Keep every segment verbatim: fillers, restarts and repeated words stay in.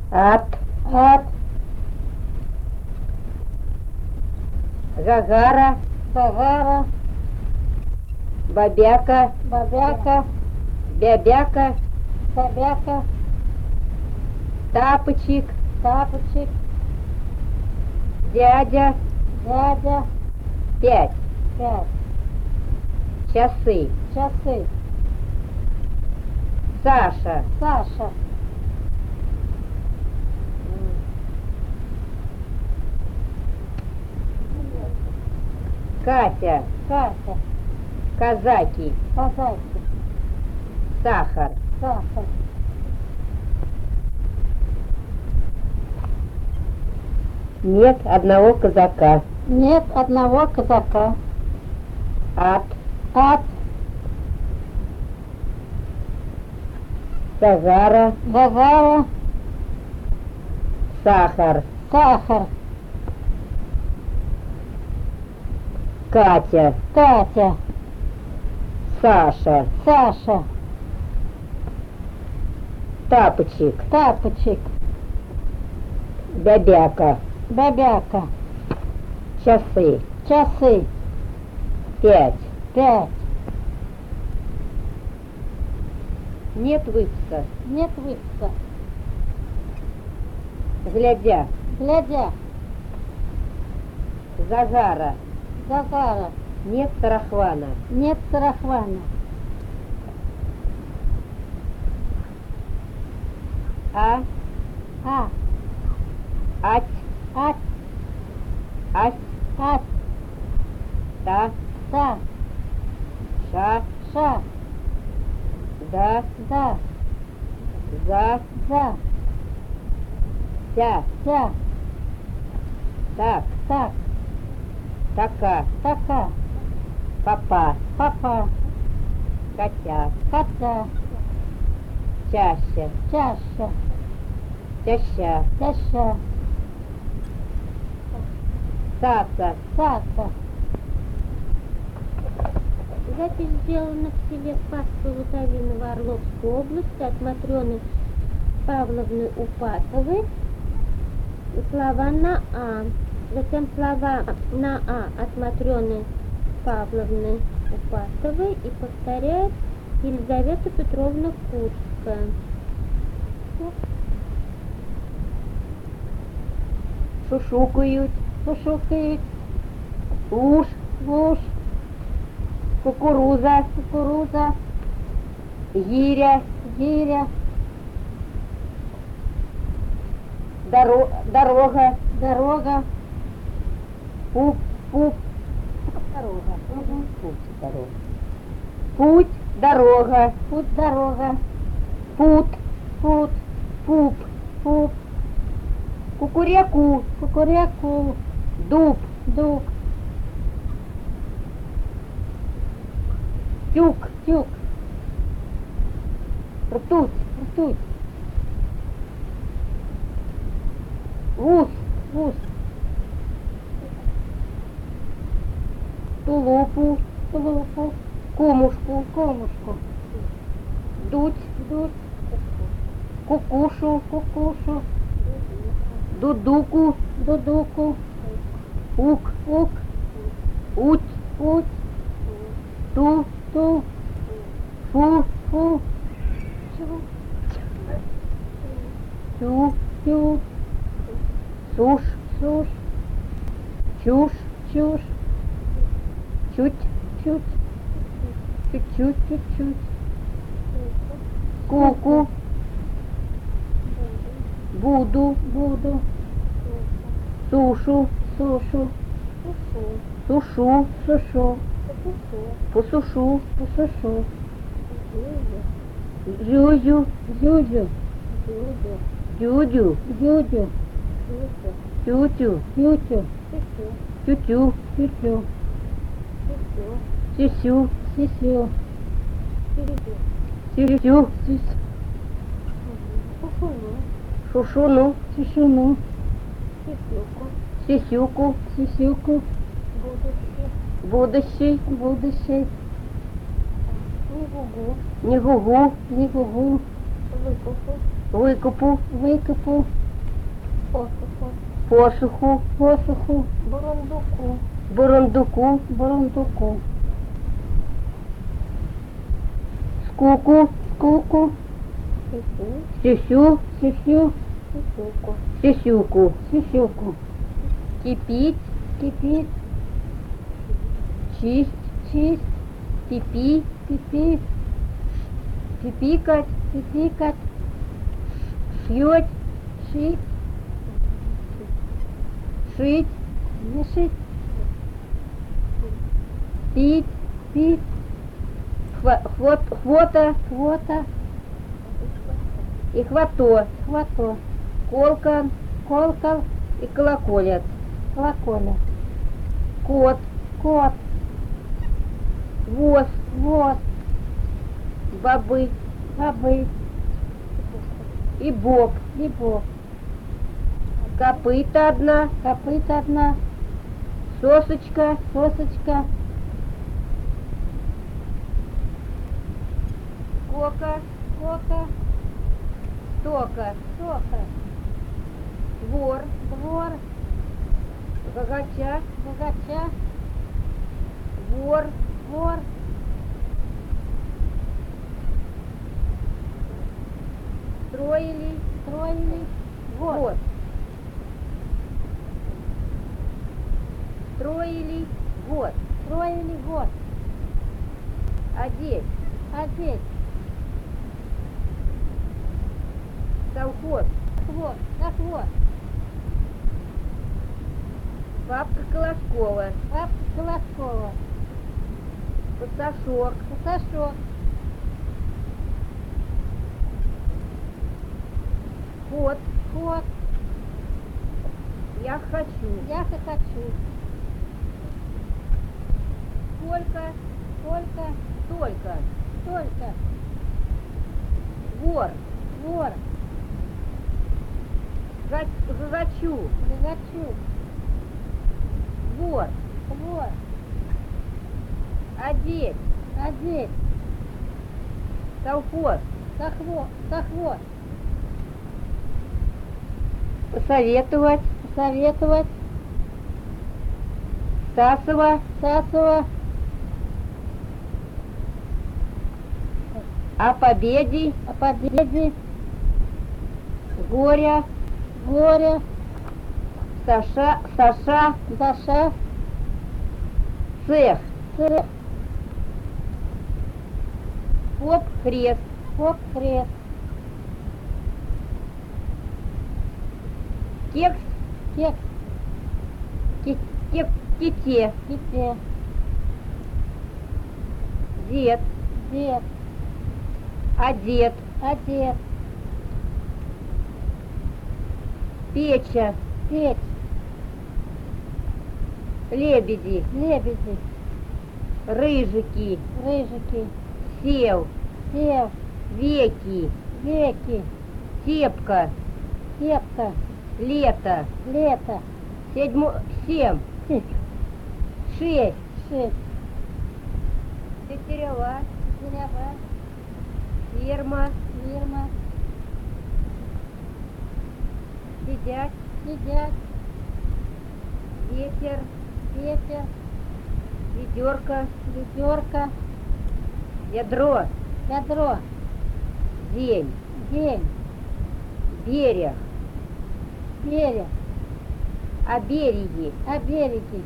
Ат. Ат. Гагара. Гагара. Бабяка. Бабяка. Бябяка. Бабяка. Тапочек. Тапочек. Дядя. Дядя. Пять. Пять. Часы. Часы. Саша. Саша. Катя. Катя. Казаки. Казаки. Сахар. Сахар. Нет одного казака. Нет одного казака. Ат. Ат. Гагара. Гагара. Сахар. Сахар. Катя. Катя. Саша. Саша. Тапочек. Тапочек. Бябяка. Бабяка. Часы. Часы. Пять. Пять. Нет выпуска. Нет выпуска. Глядя. Глядя. Загара. Загара. Нет сарахвана. Нет сарахвана. А. А. Ать. Ать. Ась. Ать. Та. Та. Ша. Ша. Да. Да. За. За. Ся. Ся. Так. Так. Така. Така. Папа. Папа. Котя. Котя. Чаще. Чаша. Чаща. Чаша. Саса. Саса. Запись сделана в селе Спасско-Лутовиново Орловской области от Матрёны Павловны Упатовой. Слова на А. Затем слова на А от Матрёны Павловны Упатовой и повторяет Елизавета Петровна Курская. Шушукают. Шушукают. Уж. Уж. Кукуруза. Кукуруза. Гиря. Гиря. Доро... Дорога. Дорога. Пуп. Пуп. Дорога. Угу. Путь. Дорога. Путь. Дорога. Путь. Дорога. Пут. Путь. Пуп. Пуп. Кукуряку. Кукуряку. Дуб. Дуб. Тюк. Тюк. Ртуть. Ртуть. Вуз. Вуз. Тулупу. Тулупу. Кумушку. Комушку. Дуть. Дуть. Кукушу. Кукушу. Дудуку. Дудуку. Ук. Ук. Уть. Уть. Ту. Ту. Фу. Фу. Тю. Тю. Суш. Суш. Чушь. Чушь. Чуть. Чуть. Чуть-чуть. Чуть-чуть. Куку. Буду. Буду. Сушу. Сушу. Сушу. Сушу. Посушу. Посушу. Зюзю. Зюзю. Дюдю. Дюдю. Тютю. Тютю. Тютю. Тютю. Сюсю. Сисю. Сюсю. Сис. Шушуну. Сишуну. Сисюку. Сисюку. Будущий. Будущий. Негугу. Негугу. Выкупу. Выкупу. Посуху. посуху, посуху, Бурундуку. бурундуку, бурундуку, скуку, скуку, Сюсю. сюсю, сюсю, Сюсюку. сюсюку, сюсюку, кипить, кипить, чисть, чисть, пипи, пипи, пипикать, пипикать, шьёть, шить, шить, не шить, пить, пить, хва- хвот, хвота хвота, и хвато, хвато, колка колкал, и колоколец, колоколя, кот, кот, воз, воз, бобы бобы, и боб, и боб, копыта одна, копыта одна, сосочка, сосочка, кока, кока, тока, сока, двор, двор, гагача, богача, вор, вор, строили, строили, вот, вот. Строили, вот. строили, вот, Одеть, одеть, совхоз, вот, так вот, бабка Колоскова, бабка Колоскова, пасашок, пасашок, кот, кот, я хочу, я хочу, сколько, сколько, столько, столько, вор, вор, га- гагачу, богачу, вор, вор, одеть, одеть, совхоз, сохво, сохво, посоветовать, советовать, Сасова, Сасова, о победе, о победе, горя, горе, Саша, Саша, Даша, цех, цех, поп, хрест, поп, крест, кекс, кекс, ки- ки- ките, ките, дед, дед, одет, одет, печа, печь, лебеди, лебеди, рыжики, рыжики, сев, сев, веки, веки, тепка, кепка, лето, лето, седьмо, семь, сеть, шесть, шесть, тетерева, дерева, ферма, фирма, сидят, сидят, ветер, ветер, ведерко, ведерко, ядро, ядро, день, день, берег, берег, о береги, о береге,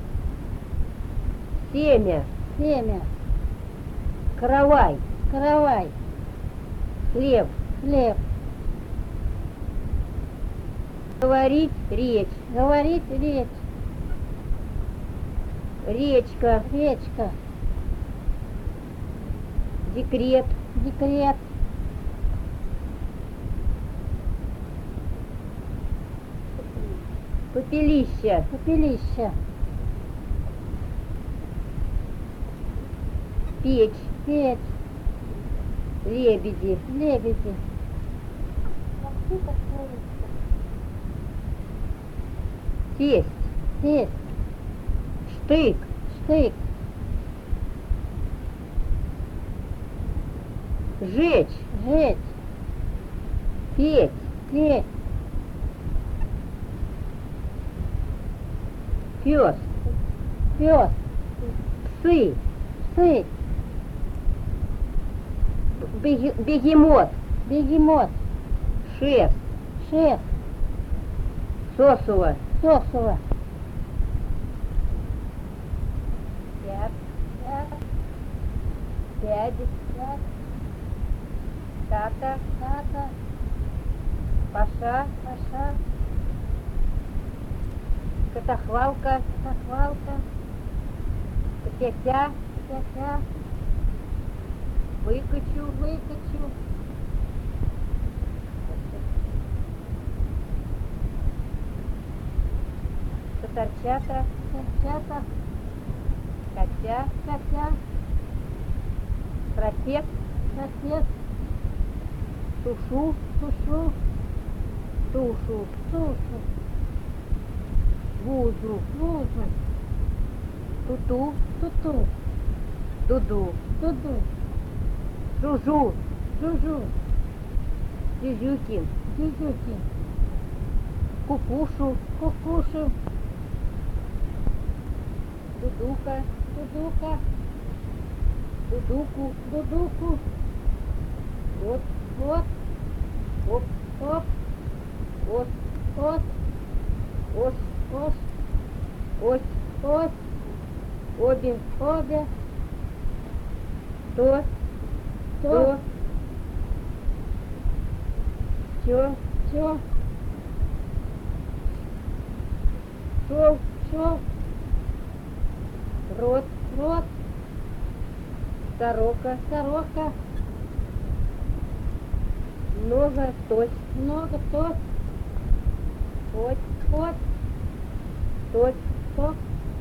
семя, семя, каравай, каравай, хлеб, хлеб, говорить, речь, говорить речь, речка, речка, декрет, декрет, попелище, попелище, печь, печь, лебеди, лебеди, тесть, тесть, штык, штык, жечь, жечь, петь, петь, Пес. Пес. Псы. Псы. Беги- Бегемот. Бегемот. Шест. Шест. Сосула. Сосула. Пять. Пять. Пять. Пять. Тата. Тата. Паша. Паша. Котохвалка. Похвалка. Тетя. Тетя. Выкачу. Выкачу. Которчата. Торчата. Котя. Котя. Просек. Просек. Тушу. Тушу. Тушу. Тушу. Вузу. Вузу. Туту. Туту. Дуду. Дуду. Жужу. Жужу. Зюзюки. Зюзюки. Кукушу. Кукушу. Дудука. Дудука. Дудуку. Дудуку. Вот. Вот. Оп. Оп. Ос. Ос. Ос. Ос. Ось. Ось. Обе. Обе. То. То. То. Все. Все. Шел. Шел. Рот. Рот. Сорока. Сорока. Много. Тось. Много. Тот. Хоть. Ход. Тось. Ток.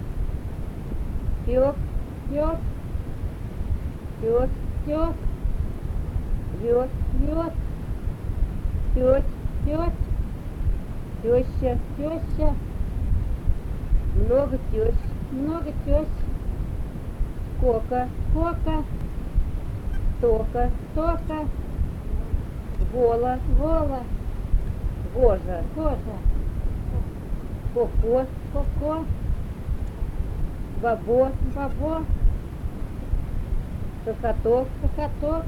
Пек. Пёк. Пес. Пёк. Вез. Вёс. Теть. Тёть. Теща. Теща. Много тещ. Много тещ. Кока. Кока. Тока. Тока. Вола. Вола. Гожа. Кожа. Коко. Коко. Бабо. Бабо. Хохоток. Хохоток.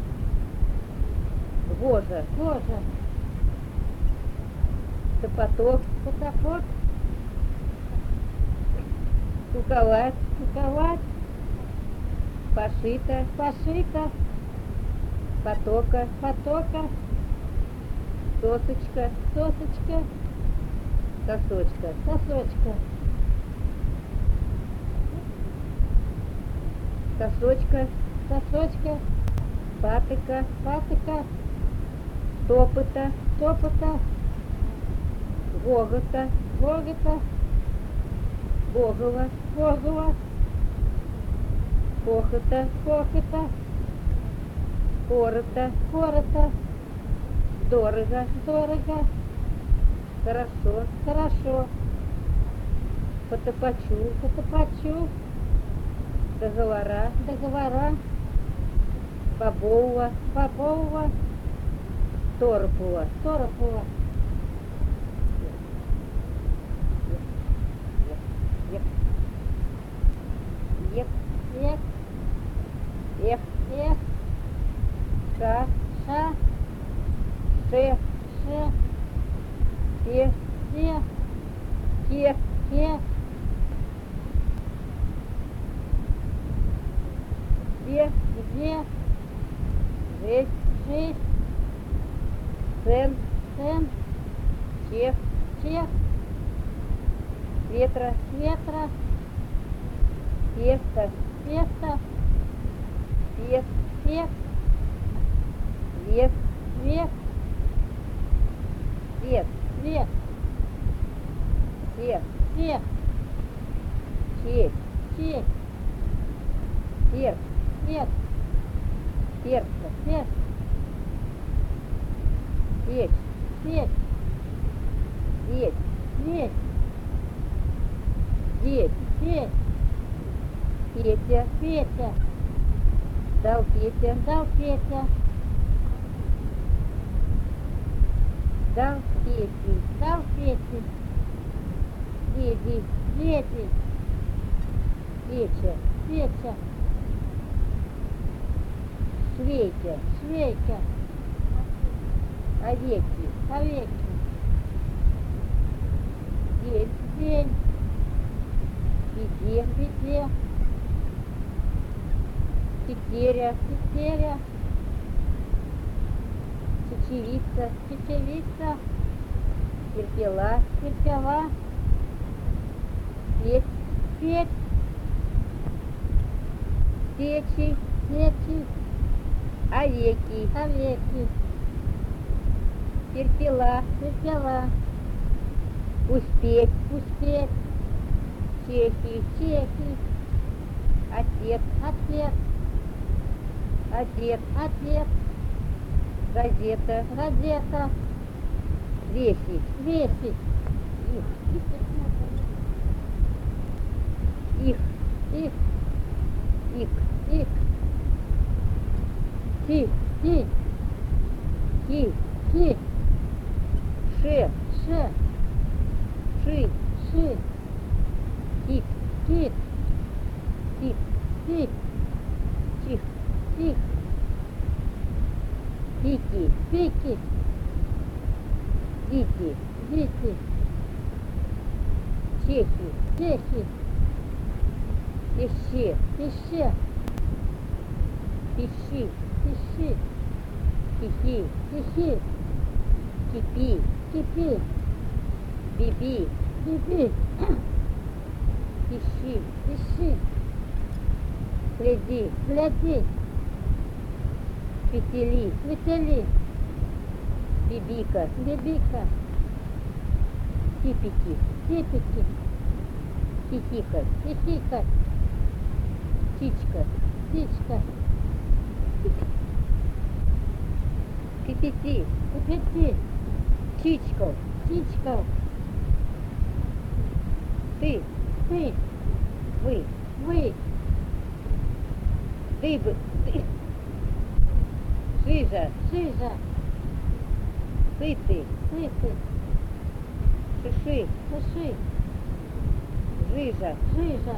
Гожа. Кожа. Топоток. Потопот. Куковать. Куковать. Пошита. Пошита. Потока. Потока. Сосочка. Сосочка. Сосочка. Сосочка. Сосочка. Сосочка. Патыка. Патока. Топота. Топота. Гогота. Гогота. Богова. Богова. Хохота. Хохота. Корота. Корота. Дорого. Дорого. Хорошо. Хорошо. Потопочу. Потопочу. Договора. Договора. Бобового. Бобового. Торопова. Торопова. Ек. Ек. Ек. Эх. Эх. Ша. Ша. Ше. Ше. Пе. Се. Ке. Ке. Две. Две. Жесть. Шесть. Цен. Цен. Чех. Чех. Ветра. Ветра. Песто. Песто. Пес. Пек. Вес. Век. Свет. Свет. Всех. Всех. Честь. Честь. Перц. Свет. Перца. Свет. Печь. Свет. Сеть. Свет. Деть. Свет. Петя. Петя. Дал Петя. Дал Петя. Дал Пети. Дал Пете. Деди, дети, печа, печа, швейка, швейка, овеки, овеки, день, день, биде, биде, тетеря, тетеря, чечевица, чечевица, перпела, перпела, печь, печь, печи, печи, овеки, овеки, перпела, перпела, успеть, успеть, чехи, чехи, отец, отец, отец, отец, газета, газета, весить, весить, их, их, их, их, их, ти, ти, ки, ки, ше, ше, ши, ши, кит, кит, тик, тик, чих, тик, пики, пики, дики, дики, чехи, чехи, пище, пище, пищи, пищи, хихи, хихи, кипи, кипи, биби, биби, пищи, пищи, гляди, гляди, петели, метели, бибика, бибика, типики, типики, хихикать, хихикать, птичка, птичка, кипяти, кипяти, птичка, птичка, ты, ты, вы, вы, дыбы, ты, жижа, жижа, сыты, сыты, шиши, шиши, жижа, жижа,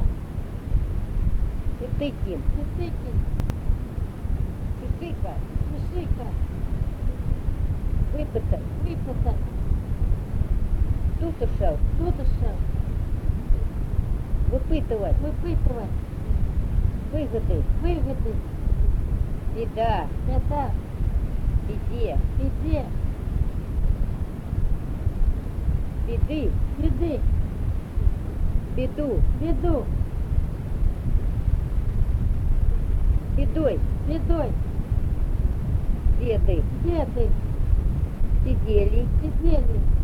Сытыкин, сытыкин, шишика, шишика, выпытать, выпутать, тутушев, тутушев, выпытывать, выпытывать, выгоды, выгоды, беда, беда, беде, беде, беды, беды, беду, беду, бедой, бедой, деды, деды, сидели, сидели,